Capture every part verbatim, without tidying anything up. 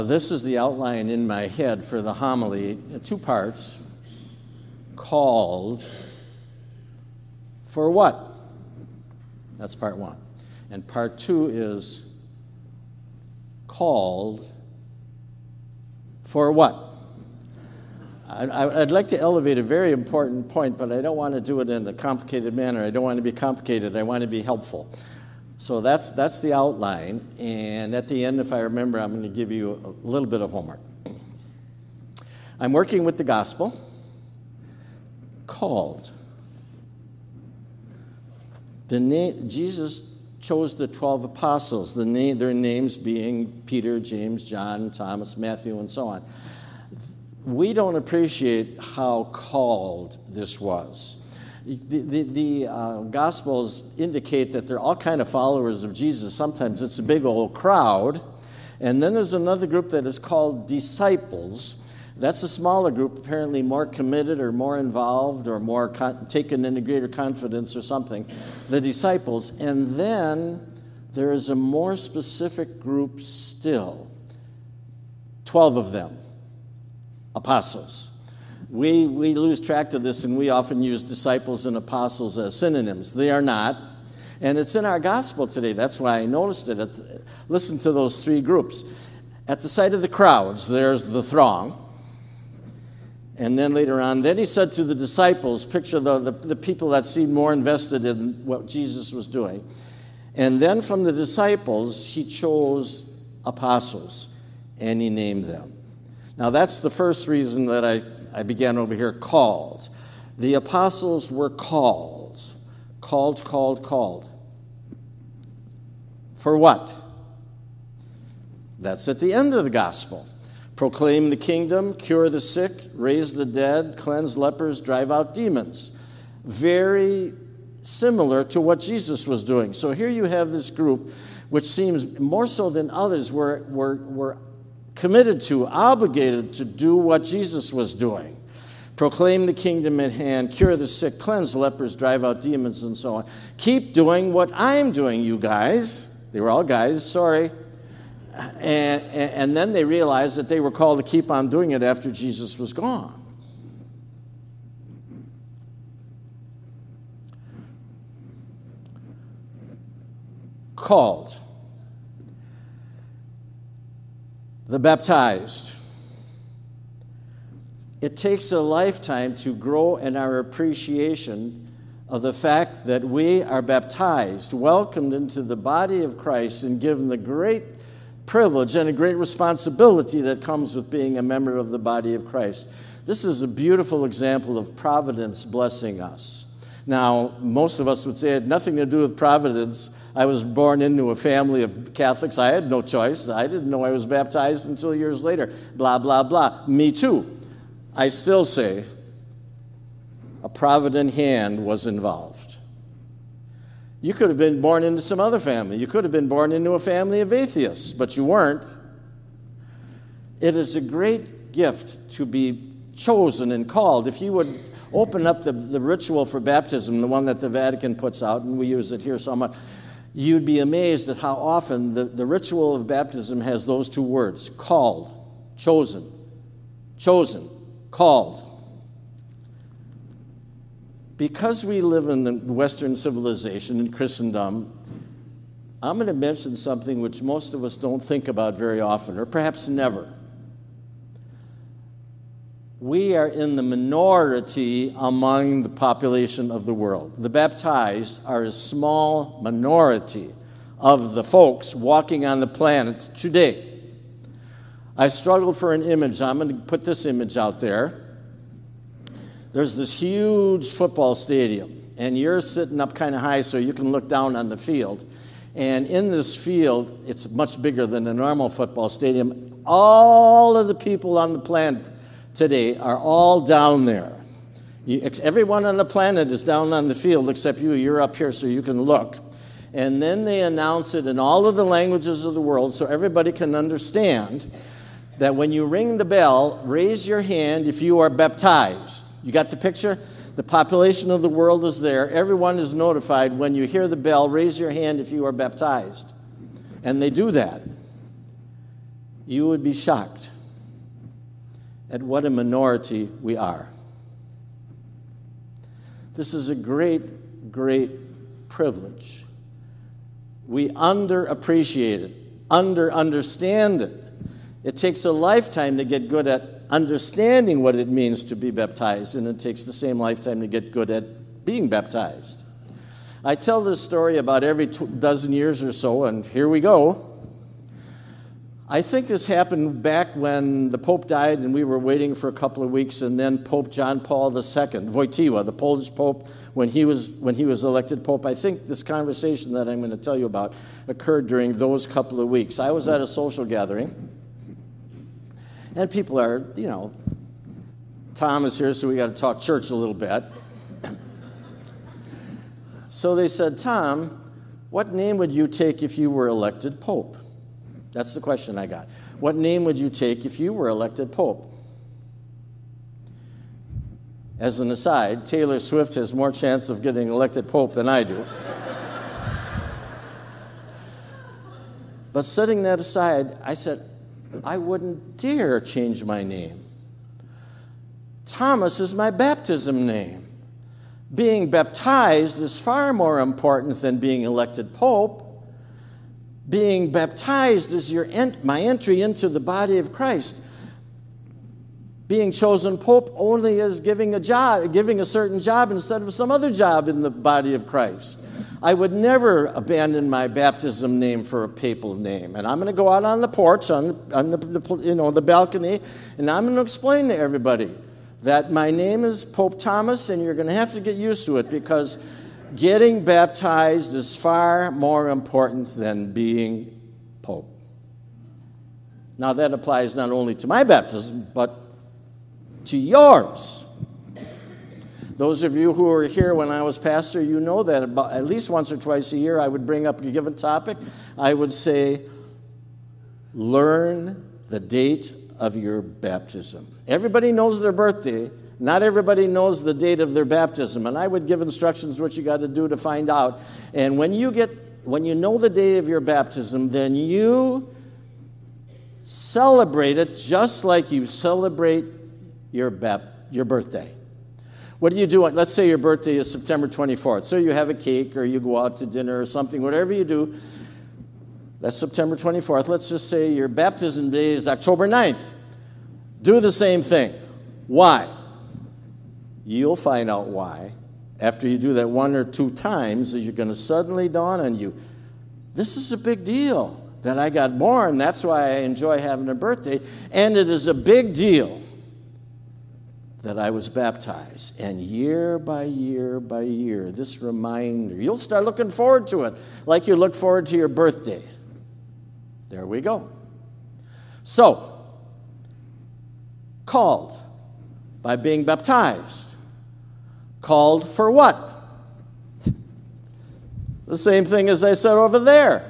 This is the outline in my head for the homily, two parts, called for what? That's part one. And part two is called for what? I'd like to elevate a very important point, but I don't want to do it in a complicated manner. I don't want to be complicated. I want to be helpful. So that's that's the outline. And at the end, if I remember, I'm going to give you a little bit of homework. I'm working with the gospel called. The name, Jesus chose the twelve apostles, the name, their names being Peter, James, John, Thomas, Matthew, and so on. We don't appreciate how called this was. The, the, the uh, Gospels indicate that there are all kind of followers of Jesus. Sometimes it's a big old crowd. And then there's another group that is called disciples. That's a smaller group, apparently more committed or more involved or more con- taken into greater confidence or something. The disciples. And then there is a more specific group still. Twelve of them. Apostles. We we lose track of this, and we often use disciples and apostles as synonyms. They are not. And it's in our gospel today. That's why I noticed it. Listen to those three groups. At the sight of the crowds, there's the throng. And then later on, then he said to the disciples, picture the, the, the people that seemed more invested in what Jesus was doing. And then from the disciples, he chose apostles, and he named them. Now, that's the first reason that I, I began over here, called. The apostles were called. Called, called, called. For what? That's at the end of the gospel. Proclaim the kingdom, cure the sick, raise the dead, cleanse lepers, drive out demons. Very similar to what Jesus was doing. So here you have this group, which seems more so than others were, were, were committed to, obligated to do what Jesus was doing. Proclaim the kingdom at hand, cure the sick, cleanse lepers, drive out demons, and so on. Keep doing what I'm doing, you guys. They were all guys, sorry. And, and then they realized that they were called to keep on doing it after Jesus was gone. Called. The baptized. It takes a lifetime to grow in our appreciation of the fact that we are baptized, welcomed into the body of Christ, and given the great privilege and a great responsibility that comes with being a member of the body of Christ. This is a beautiful example of providence blessing us. Now, most of us would say it had nothing to do with providence. I was born into a family of Catholics. I had no choice. I didn't know I was baptized until years later. Blah, blah, blah. Me too. I still say a provident hand was involved. You could have been born into some other family. You could have been born into a family of atheists, but you weren't. It is a great gift to be chosen and called. If you would open up the, the ritual for baptism, the one that the Vatican puts out, and we use it here so much, you'd be amazed at how often the, the ritual of baptism has those two words, called, chosen, chosen, called. Because we live in the Western civilization and Christendom, I'm going to mention something which most of us don't think about very often, or perhaps never. We are in the minority among the population of the world. The baptized are a small minority of the folks walking on the planet today. I struggled for an image. I'm going to put this image out there. There's this huge football stadium, and you're sitting up kind of high so you can look down on the field. And in this field, it's much bigger than a normal football stadium. All of the people on the planet today are all down there. You, everyone on the planet is down on the field except you. You're up here so you can look. And then they announce it in all of the languages of the world so everybody can understand that when you ring the bell, raise your hand if you are baptized. You got the picture? The population of the world is there. Everyone is notified. When you hear the bell, raise your hand if you are baptized. And they do that. you would be shocked at what a minority we are. This is a great, great privilege. We underappreciate it, under-understand it. It takes a lifetime to get good at understanding what it means to be baptized, and it takes the same lifetime to get good at being baptized. I tell this story about every tw- dozen years or so, and here we go. I think this happened back when the Pope died and we were waiting for a couple of weeks, and then Pope John Paul the Second, Wojtyła, the Polish Pope, when he was when he was elected Pope. I think this conversation that I'm going to tell you about occurred during those couple of weeks. I was at a social gathering, and people are, you know, Tom is here, so we got to talk church a little bit. So they said, Tom, what name would you take if you were elected Pope? That's the question I got. What name would you take if you were elected Pope? As an aside, Taylor Swift has more chance of getting elected Pope than I do. But setting that aside, I said, I wouldn't dare change my name. Thomas is my baptism name. Being baptized is far more important than being elected Pope. Being baptized is your ent- my entry into the body of Christ. Being chosen Pope only is giving a job, giving a certain job instead of some other job in the body of Christ. I would never abandon my baptism name for a papal name. And I'm going to go out on the porch, on, on the, the you know the balcony, and I'm going to explain to everybody that my name is Pope Thomas, and you're going to have to get used to it, because getting baptized is far more important than being Pope. Now, that applies not only to my baptism, but to yours. Those of you who were here when I was pastor, you know that about, at least once or twice a year I would bring up a given topic. I would say, learn the date of your baptism. Everybody knows their birthday. Not everybody knows the date of their baptism, and I would give instructions what you got to do to find out. And when you get, when you know the date of your baptism, then you celebrate it just like you celebrate your bap- your birthday. What do you do? Let's say your birthday is September twenty-fourth. So you have a cake, or you go out to dinner or something. Whatever you do, that's September twenty-fourth. Let's just say your baptism day is October ninth. Do the same thing. Why? You'll find out why. After you do that one or two times, you're going to suddenly dawn on you, this is a big deal that I got born. That's why I enjoy having a birthday. And it is a big deal that I was baptized. And year by year by year, this reminder, you'll start looking forward to it like you look forward to your birthday. There we go. So, called by being baptized. Called for what? The same thing as I said over there.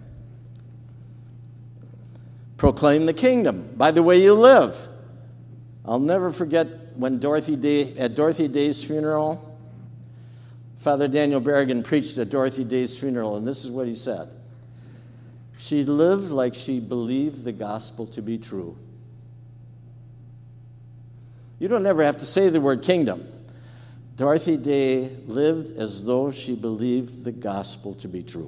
Proclaim the kingdom by the way you live. I'll never forget when Dorothy Day, at Dorothy Day's funeral, Father Daniel Berrigan preached at Dorothy Day's funeral, and this is what he said. She lived like she believed the gospel to be true. You don't ever have to say the word kingdom. Dorothy Day lived as though she believed the gospel to be true.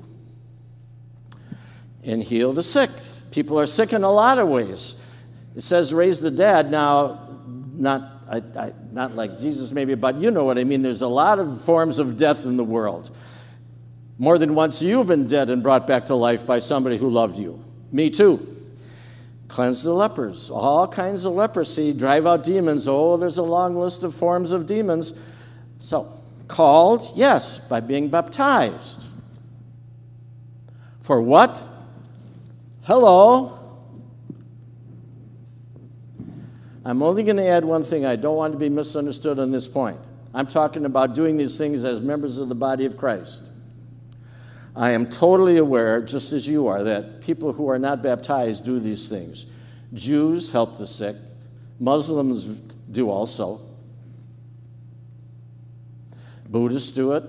And heal the sick. People are sick in a lot of ways. It says raise the dead. Now, not, I, I, not like Jesus maybe, but you know what I mean. There's a lot of forms of death in the world. More than once you've been dead and brought back to life by somebody who loved you. Me too. Cleanse the lepers. All kinds of leprosy. Drive out demons. Oh, there's a long list of forms of demons. So, called, yes, by being baptized. For what? Hello. I'm only going to add one thing. I don't want to be misunderstood on this point. I'm talking about doing these things as members of the body of Christ. I am totally aware, just as you are, that people who are not baptized do these things. Jews help the sick. Muslims do also. Buddhists do it.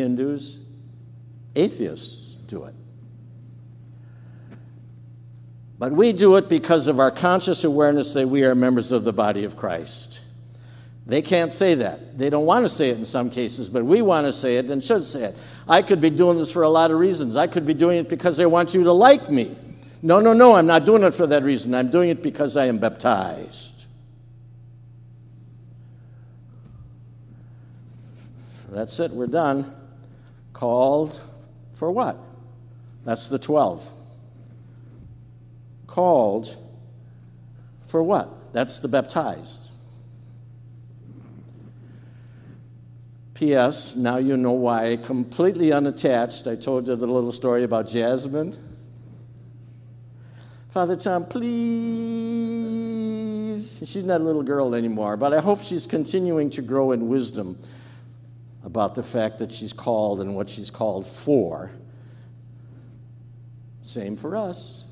Hindus, atheists do it. But we do it because of our conscious awareness that we are members of the body of Christ. They can't say that. They don't want to say it in some cases, but we want to say it and should say it. I could be doing this for a lot of reasons. I could be doing it because I want you to like me. No, no, no, I'm not doing it for that reason. I'm doing it because I am baptized. That's it, we're done. Called for what? That's the twelve. Called for what? That's the baptized. P S. Now you know why, completely unattached, I told you the little story about Jasmine. Father Tom, please. She's not a little girl anymore, but I hope she's continuing to grow in wisdom about the fact that she's called and what she's called for. Same for us.